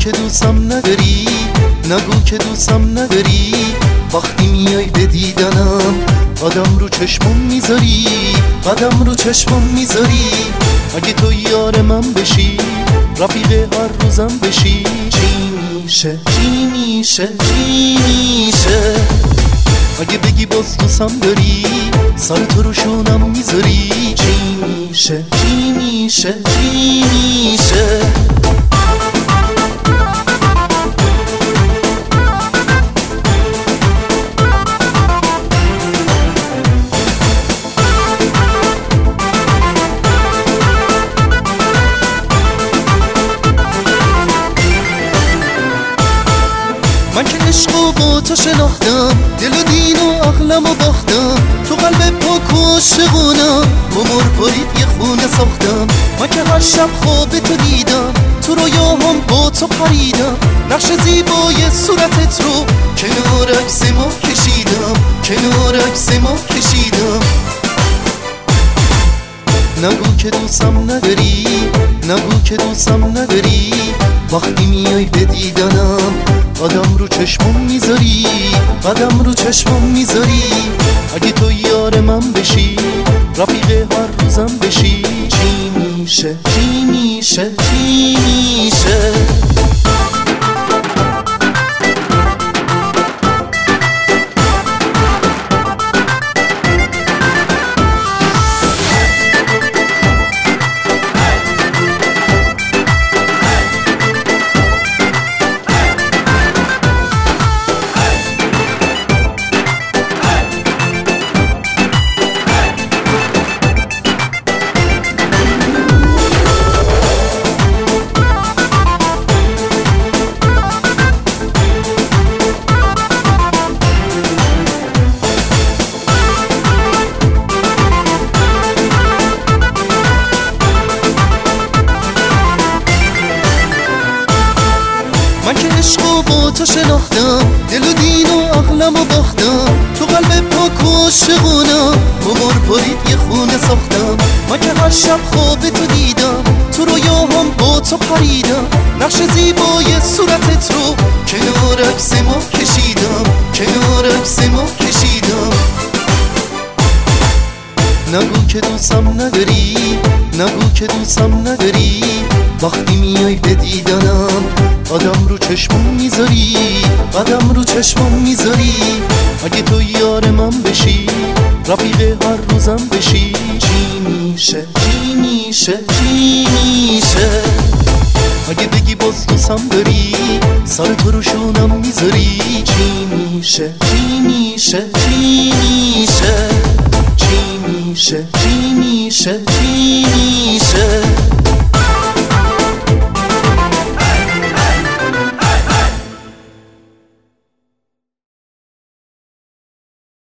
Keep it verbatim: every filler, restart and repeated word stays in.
که دوستم نداری، نگو که دوستم نداری. وقتی میای به دیدنم قدم رو چشمم میذاری، قدم رو چشمم میذاری. اگه تو یار من بشی، رفیق هر روزم بشی، چی میشه چی میشه چی میشه؟ اگه بگی باز دوستم داری، سر تو رو شونم میذاری، چی میشه چی میشه چی میشه؟ من که عشقو با تو شناختم، دل و دین و عقلمو باختم، تو قلب پاک و عاشقونم با مرغ‌پرید یه خونه ساختم. من که هر شب خواب تو دیدم، تو رویاهام با تو پریدم، نقش زیبای صورتت رو کنار عکس ما کشیدم، کنار عکس ما کشیدم. نگو که دوستم نداری، نگو که دوستم نداری. وقتی میای به دیدنم قدم رو چشمم میذاری، قدم رو چشمم میذاری. اگه تو یار من بشی، رفیق هر روزم بشی، چی میشه چی میشه چی میشه؟ من که عشقو با تو شناختم، دل و دین و عقلمو باختم، تو قلب پاک و عاشقونم با مرغ‌پرید یه خونه ساختم. من که هر شب خواب تو دیدم، تو رویاهام با تو پریدم، نقش زیبای صورتت رو کنار عکس ما کشیدم، کنار عکس ما کشیدم. نگو که دوستم نداری، نگو که دوستم نداری. وقتی میای به دیدنم قدم رو چشمم میذاری، قدم رو چشمم میذاری. اگه تو یار من بشی، رفیق هر روزم بشی، چی میشه چی میشه چی میشه؟ اگه بگی باز دوستم داری، سر تو رو شونم میذاری، چی میشه چی میشه چی میشه؟ چی میشه چی میشه چی میشه؟